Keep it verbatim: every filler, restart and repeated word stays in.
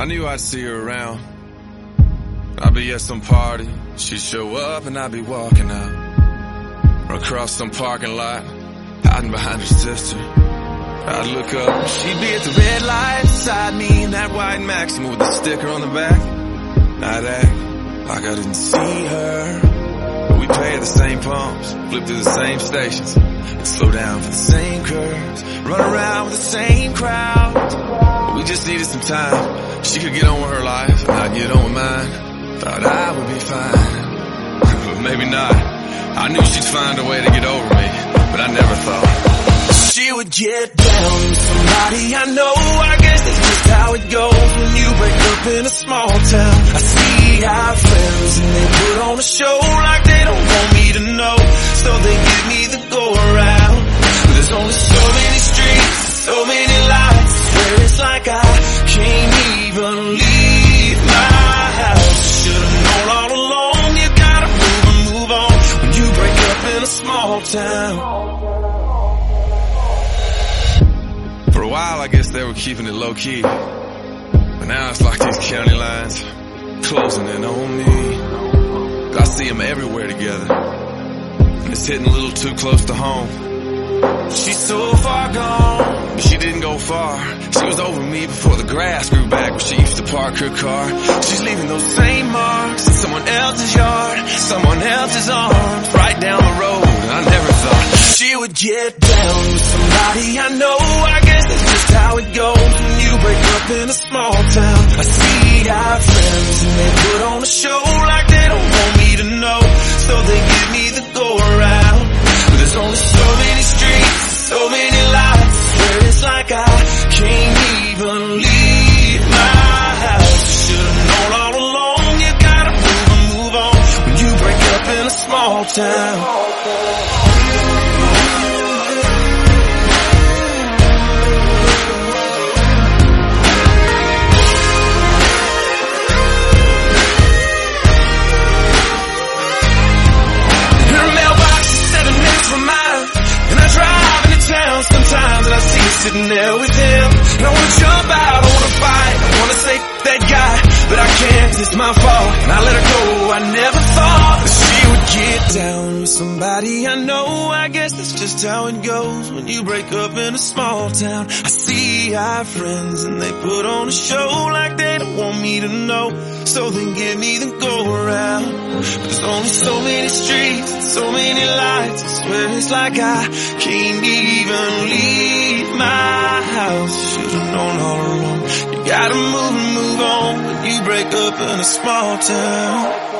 I knew I'd see her around. I'd be at some party, she'd show up and I'd be walking out. Or across some parking lot, hiding behind her sister. I'd look up, she'd be at the red light beside me in that white Maxima with the sticker on the back. I'd act like I didn't see her, but we pay at the same pumps, flip through the same stations, and slow down for the same curves, run around with the same crowd. But we just needed some time. She could get on with her life, and I'd get on with mine. Thought I would be fine, but maybe not. I knew she'd find a way to get over me, but I never thought she would get down with somebody I know. I guess that's just how it goes when you break up in a small town. I see our friends and they put on a show like they don't want me to know, so they give me the go around. But there's only so many streets, so many lights, where it's like I can't even leave my house. Should've known all along, you gotta move and move on when you break up in a small town. For a while, I guess they were keeping it low-key, but now it's like these county lines closing in on me. I see them everywhere together, and it's hitting a little too close to home. She's so far gone, but she didn't go far. She was over me before the grass grew back where she used to park her car. She's leaving those same marks in someone else's yard, someone else's arms, right down the road. I never thought she would get down with somebody I know. I guess that's just how it goes when you break up in a small town. I see our friends and they put on a show like they don't want me to know, so they give me the go around. But there's only so many streets, so many lights, where it's like I can't even leave my house. Should've known all along, you gotta move and move on when you break up in a small town. Sometimes I see you sitting there with him, and I wanna jump out, I wanna fight, I wanna say that guy, but I can't, it's my fault, and I let her go. I never thought that she would get down with somebody I know. I guess that's just how it goes when you break up in a small town. I see our friends and they put on a show like they don't want me to know, so they give me the go around. But there's only so many streets, so many lights, I swear it's like I can't even leave my house. Should've known all along, you gotta move and move on when you break up in a small town.